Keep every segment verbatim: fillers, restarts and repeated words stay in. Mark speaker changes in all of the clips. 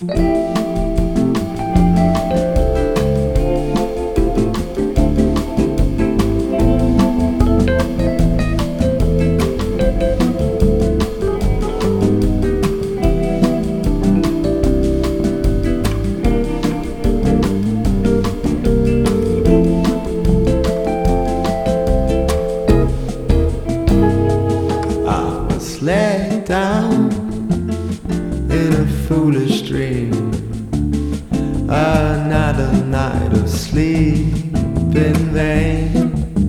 Speaker 1: Lay down in a foolish dream, another night of sleep in vain.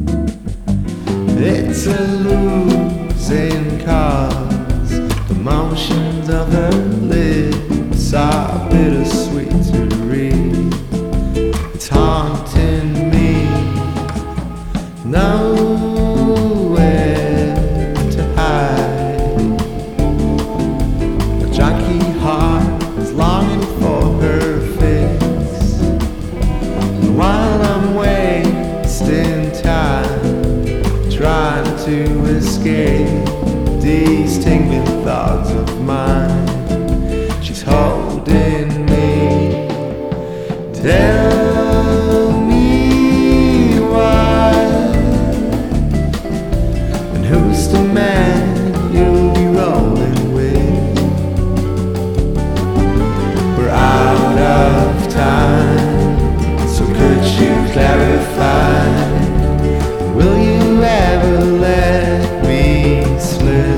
Speaker 1: It's a losing cause. The motions of her lips are bittersweet to read. It's haunting me. Nowhere to hide. Junkie heart is longing for her fix. And while I'm wasting time trying to escape these tingling thoughts of mine, she's holding me. Tell me why, and who's the man you'll be rolling with? Out of time, so could you clarify? Will you ever let me slip?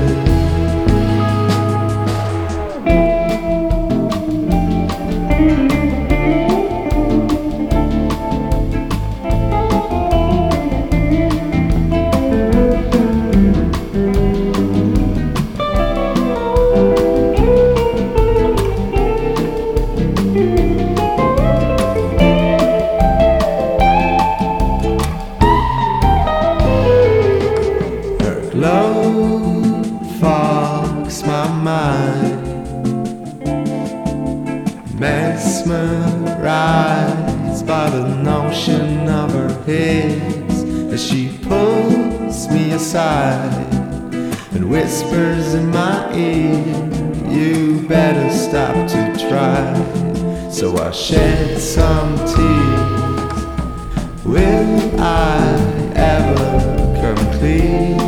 Speaker 1: Love fogs my mind, mesmerized by the notion of her hips as she pulls me aside and whispers in my ear, you better stop to try. So I shed some tears. Will I ever come clean?